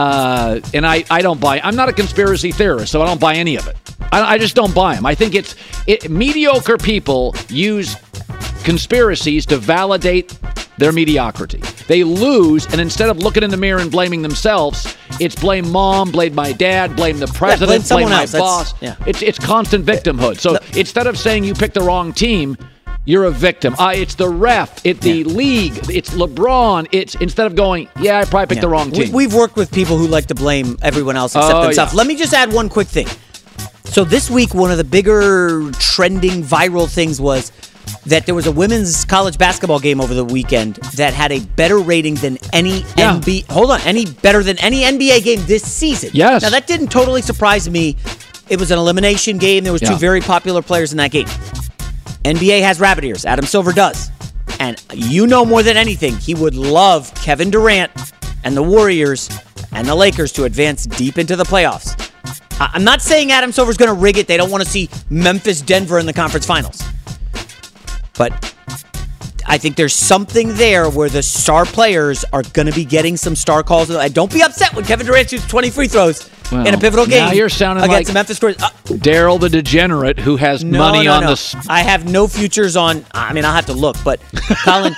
Uh, and I, I don't buy... I'm not a conspiracy theorist, so I don't buy any of it. I, I just don't buy them. I think it's... It, mediocre people use conspiracies to validate their mediocrity. They lose, and instead of looking in the mirror and blaming themselves, it's blame mom, blame my dad, blame the president, yeah, blame, blame my else. boss. Yeah. It's it's constant victimhood. So Le- instead of saying you picked the wrong team, you're a victim. Uh, it's the ref, it's the yeah. league, it's LeBron. It's instead of going, yeah, I probably picked yeah. the wrong team. We, we've worked with people who like to blame everyone else except oh, themselves. Yeah. Let me just add one quick thing. So this week, one of the bigger trending viral things was that there was a women's college basketball game over the weekend that had a better rating than any yeah. N B A. Hold on, any better than any N B A game this season. Yes. Now that didn't totally surprise me. It was an elimination game. There was yeah. two very popular players in that game. N B A has rabbit ears. Adam Silver does, and you know more than anything, he would love Kevin Durant and the Warriors and the Lakers to advance deep into the playoffs. I'm not saying Adam Silver's going to rig it. They don't want to see Memphis, Denver in the conference finals. But I think there's something there where the star players are going to be getting some star calls. Don't be upset when Kevin Durant shoots twenty free throws well, in a pivotal game now you're sounding against like the Memphis Grizzlies. Uh, Daryl the degenerate who has no, money no, on no. the... I have no futures on... I mean, I'll have to look. But, Colin,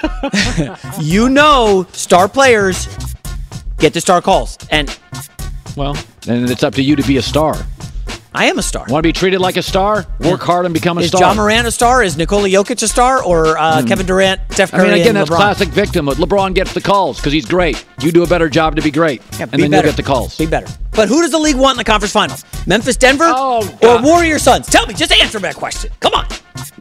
you know star players get the star calls. And... Well, then it's up to you to be a star. I am a star. Want to be treated like a star? Work yeah. hard and become a Is star. John Morant a star? Is Nikola Jokic a star? Or uh, mm. Kevin Durant, Steph Curry, I mean, again, and that's LeBron? classic victimhood. LeBron gets the calls because he's great. You do a better job to be great, yeah, and be then better. you'll get the calls. Be better. But who does the league want in the conference finals? Memphis, Denver, oh, or Warriors, Suns? Tell me. Just answer that question. Come on.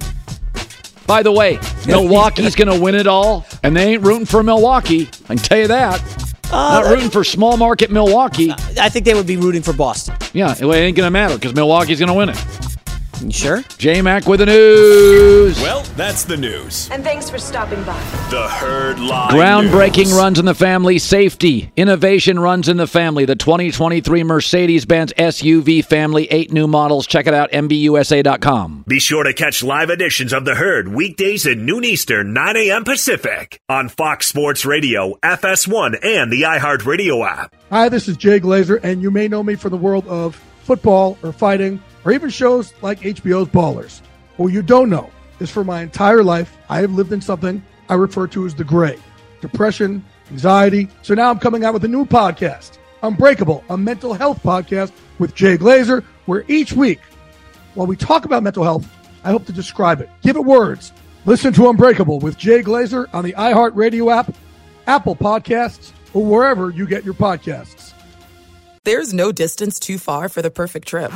By the way, Milwaukee's going to win it all, and they ain't rooting for Milwaukee. I can tell you that. Uh, Not rooting for small market Milwaukee. I think they would be rooting for Boston. Yeah, it ain't going to matter because Milwaukee's going to win it. You sure? J-Mac with the news. Well, that's the news. And thanks for stopping by. The Herd Live Groundbreaking news. runs in the family. Safety. Innovation runs in the family. The twenty twenty-three Mercedes-Benz S U V family. Eight new models. Check it out, M B U S A dot com. Be sure to catch live editions of The Herd weekdays at noon Eastern, nine a.m. Pacific on Fox Sports Radio, F S one, and the iHeartRadio app. Hi, this is Jay Glazer, and you may know me from the world of football or fighting or even shows like H B O's Ballers. What you don't know is for my entire life, I have lived in something I refer to as the gray. Depression, anxiety. So now I'm coming out with a new podcast, Unbreakable, a mental health podcast with Jay Glazer, where each week, while we talk about mental health, I hope to describe it. Give it words. Listen to Unbreakable with Jay Glazer on the iHeartRadio app, Apple Podcasts, or wherever you get your podcasts. There's no distance too far for the perfect trip.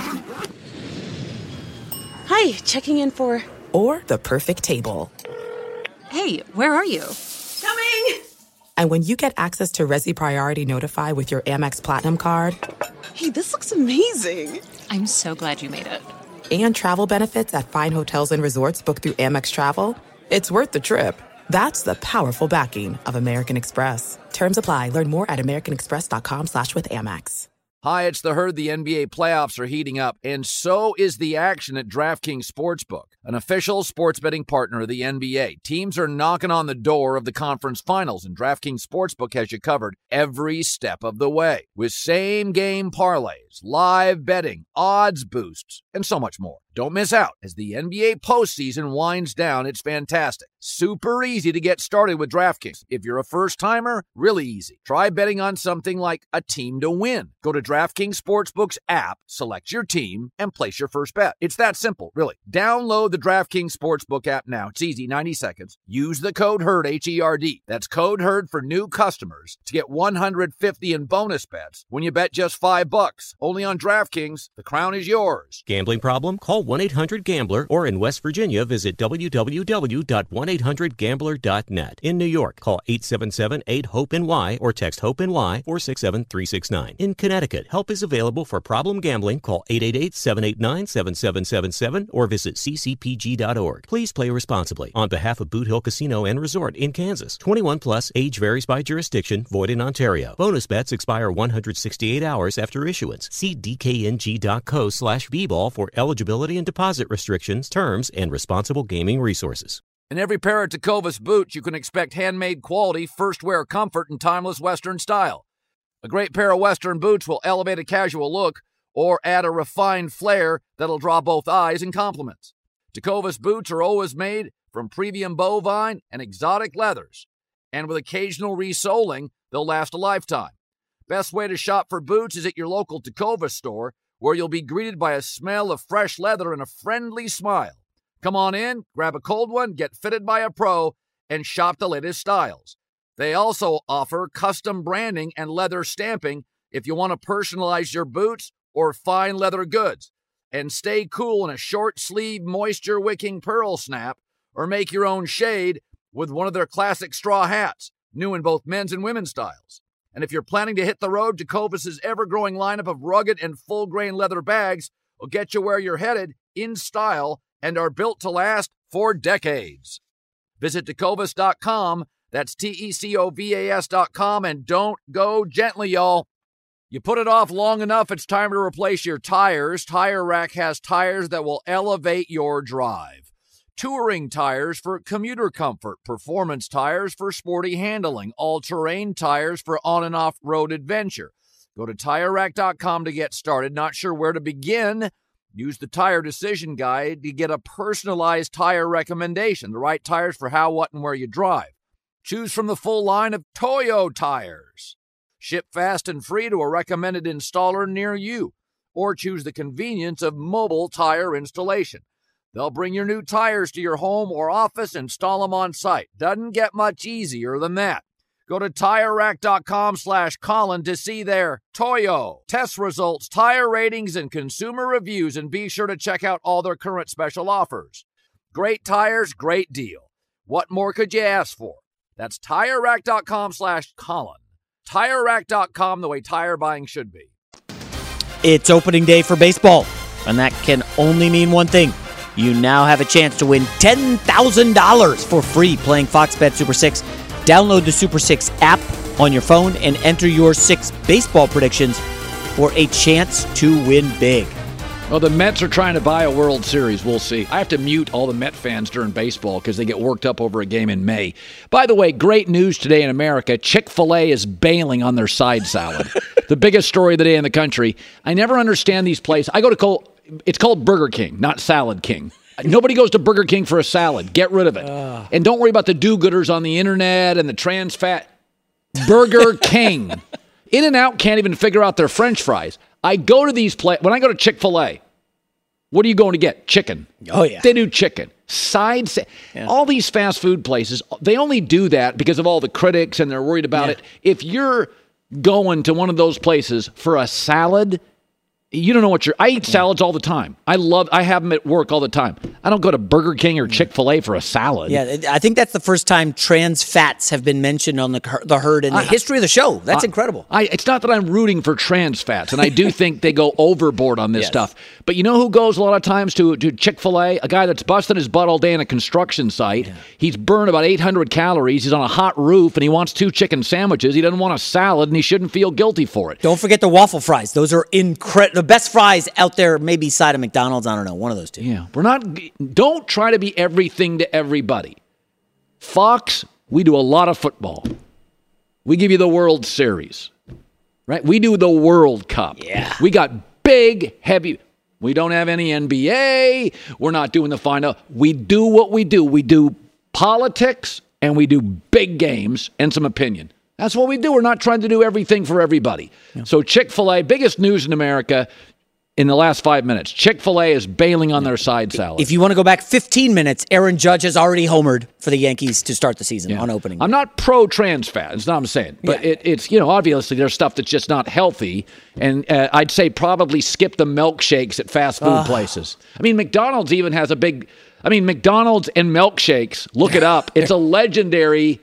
Hi, checking in for... Or the perfect table. Hey, where are you? Coming! And when you get access to Resi Priority Notify with your Amex Platinum card... Hey, this looks amazing. I'm so glad you made it. And travel benefits at fine hotels and resorts booked through Amex Travel. It's worth the trip. That's the powerful backing of American Express. Terms apply. Learn more at americanexpress.com slash with Amex. Hi, it's The Herd. The N B A playoffs are heating up, and so is the action at DraftKings Sportsbook, an official sports betting partner of the N B A. Teams are knocking on the door of the conference finals, and DraftKings Sportsbook has you covered every step of the way with same-game parlays, live betting, odds boosts, and so much more. Don't miss out as the N B A postseason winds down. It's fantastic. Super easy to get started with DraftKings. If you're a first-timer, really easy. Try betting on something like a team to win. Go to DraftKings Sportsbook's app, select your team, and place your first bet. It's that simple, really. Download the DraftKings Sportsbook app now. It's easy, ninety seconds. Use the code HERD, H E R D. That's code HERD for new customers to get one hundred fifty in bonus bets when you bet just five bucks. Only on DraftKings. The crown is yours. Gambling problem? Call one eight hundred gambler, or in West Virginia, visit w w w dot one eight hundred gambler dot net. In New York, call eight seven seven eight hope N Y or text HOPE-NY four six seven three six nine. In Connecticut, help is available for problem gambling. Call eight eight eight seven eight nine seven seven seven seven or visit c c p g dot org. Please play responsibly. On behalf of Boot Hill Casino and Resort in Kansas, twenty-one plus, age varies by jurisdiction, void in Ontario. Bonus bets expire one hundred sixty-eight hours after issuance. See d k n g dot co slash b ball for eligibility and deposit restrictions, terms, and responsible gaming resources. In every pair of Tecovas boots, you can expect handmade quality, first wear comfort, and timeless Western style. A great pair of Western boots will elevate a casual look or add a refined flair that'll draw both eyes and compliments. Tecovas boots are always made from premium bovine and exotic leathers, and with occasional resoling, they'll last a lifetime. Best way to shop for boots is at your local Tecovas store, where you'll be greeted by a smell of fresh leather and a friendly smile. Come on in, grab a cold one, get fitted by a pro, and shop the latest styles. They also offer custom branding and leather stamping if you want to personalize your boots or fine leather goods. And stay cool in a short-sleeve, moisture-wicking pearl snap, or make your own shade with one of their classic straw hats, new in both men's and women's styles. And if you're planning to hit the road, Tecovas' ever-growing lineup of rugged and full-grain leather bags will get you where you're headed in style and are built to last for decades. Visit Tecovas dot com, that's T E C O V A S dot com, and don't go gently, y'all. You put it off long enough, it's time to replace your tires. Tire Rack has tires that will elevate your drive. Touring tires for commuter comfort, performance tires for sporty handling, all-terrain tires for on- and off-road adventure. Go to Tire Rack dot com to get started. Not sure where to begin? Use the Tire Decision Guide to get a personalized tire recommendation, the right tires for how, what, and where you drive. Choose from the full line of Toyo tires. Ship fast and free to a recommended installer near you, or choose the convenience of mobile tire installation. They'll bring your new tires to your home or office and install them on site. Doesn't get much easier than that. Go to Tire Rack dot com slash Colin to see their Toyo test results, tire ratings, and consumer reviews, and be sure to check out all their current special offers. Great tires, great deal. What more could you ask for? That's Tire Rack dot com slash Colin. Tire Rack dot com, the way tire buying should be. It's opening day for baseball, and that can only mean one thing. You now have a chance to win ten thousand dollars for free playing Fox Bet Super six. Download the Super six app on your phone and enter your six baseball predictions for a chance to win big. Well, the Mets are trying to buy a World Series. We'll see. I have to mute all the Met fans during baseball because they get worked up over a game in May. By the way, great news today in America. Chick-fil-A is bailing on their side salad. The biggest story of the day in the country. I never understand these places. I go to call, it's called Burger King, not Salad King. Nobody goes to Burger King for a salad. Get rid of it. Uh. And don't worry about the do-gooders on the internet and the trans fat. Burger King. In-N-Out can't even figure out their French fries. I go to these places. When I go to Chick-fil-A, what are you going to get? Chicken. Oh, yeah. They do chicken. Side sa- yeah. All these fast food places, they only do that because of all the critics and they're worried about yeah. it. If you're going to one of those places for a salad, You don't know what you're... I eat salads all the time. I love... I have them at work all the time. I don't go to Burger King or Chick-fil-A for a salad. Yeah, I think that's the first time trans fats have been mentioned on the the herd in the I, history of the show. That's I, incredible. I, it's not that I'm rooting for trans fats, and I do think they go overboard on this yes. stuff. But you know who goes a lot of times to, to Chick-fil-A? A guy that's busting his butt all day in a construction site. Yeah. He's burned about eight hundred calories. He's on a hot roof, and he wants two chicken sandwiches. He doesn't want a salad, and he shouldn't feel guilty for it. Don't forget the waffle fries. Those are incredible. The best fries out there, maybe side of McDonald's. I don't know. One of those two. Yeah. We're not... Don't try to be everything to everybody. Fox, we do a lot of football. We give you the World Series, right? We do the World Cup. Yeah. We got big, heavy. We don't have any N B A. We're not doing the final. We do what we do. We do politics and we do big games and some opinion. That's what we do. We're not trying to do everything for everybody. Yeah. So Chick-fil-A, biggest news in America in the last five minutes. Chick-fil-A is bailing on their side salad. If you want to go back fifteen minutes, Aaron Judge has already homered for the Yankees to start the season yeah. on opening. I'm not pro-trans fat. That's not what I'm saying. But yeah. it, it's, you know, obviously there's stuff that's just not healthy. And uh, I'd say probably skip the milkshakes at fast food uh. places. I mean, McDonald's even has a big, I mean, McDonald's and milkshakes, look it up. It's a legendary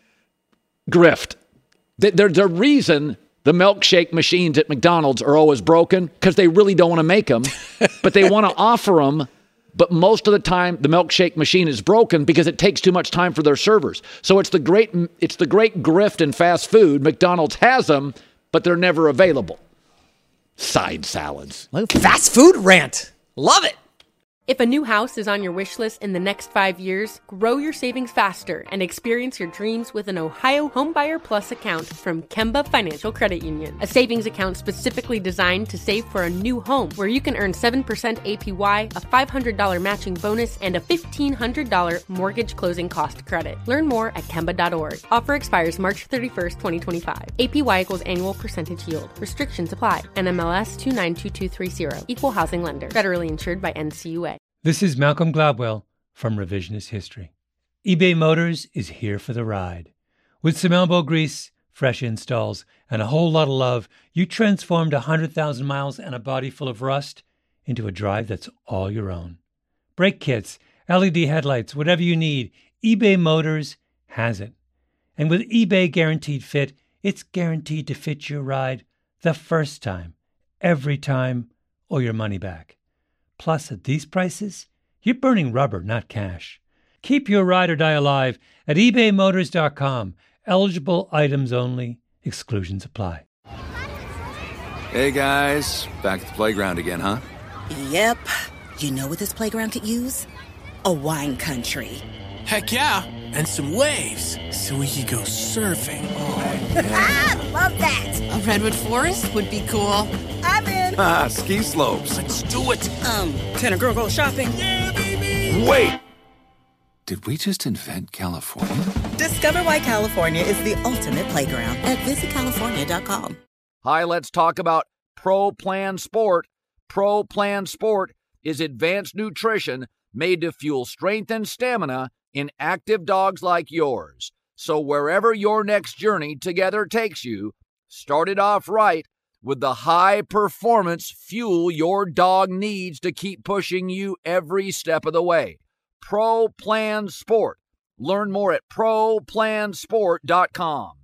grift. There's a reason the milkshake machines at McDonald's are always broken because they really don't want to make them, but they want to offer them. But most of the time, the milkshake machine is broken because it takes too much time for their servers. So it's the great, it's the great grift in fast food. McDonald's has them, but they're never available. Side salads. Fast food rant. Love it. If a new house is on your wish list in the next five years, grow your savings faster and experience your dreams with an Ohio Homebuyer Plus account from Kemba Financial Credit Union. A savings account specifically designed to save for a new home where you can earn seven percent A P Y, a five hundred dollars matching bonus, and a fifteen hundred dollars mortgage closing cost credit. Learn more at Kemba dot org. Offer expires March thirty-first, twenty twenty-five. A P Y equals annual percentage yield. Restrictions apply. N M L S two nine two two three zero. Equal housing lender. Federally insured by N C U A. This is Malcolm Gladwell from Revisionist History. eBay Motors is here for the ride. With some elbow grease, fresh installs, and a whole lot of love, you transformed one hundred thousand miles and a body full of rust into a drive that's all your own. Brake kits, L E D headlights, whatever you need, eBay Motors has it. And with eBay Guaranteed Fit, it's guaranteed to fit your ride the first time, every time, or your money back. Plus, at these prices, you're burning rubber, not cash. Keep your ride or die alive at ebay motors dot com. Eligible items only. Exclusions apply. Hey, guys. Back at the playground again, huh? Yep. You know what this playground could use? A wine country. Heck yeah. And some waves so we could go surfing. Oh, yeah. Love that. A redwood forest would be cool. I'm in. Ah, ski slopes. Let's do it. Um, can a girl go shopping? Yeah, baby. Wait. Did we just invent California? Discover why California is the ultimate playground at visit california dot com. Hi, let's talk about Pro Plan Sport. Pro Plan Sport is advanced nutrition made to fuel strength and stamina in active dogs like yours. So wherever your next journey together takes you, start it off right with the high-performance fuel your dog needs to keep pushing you every step of the way. Pro Plan Sport. Learn more at pro plan sport dot com.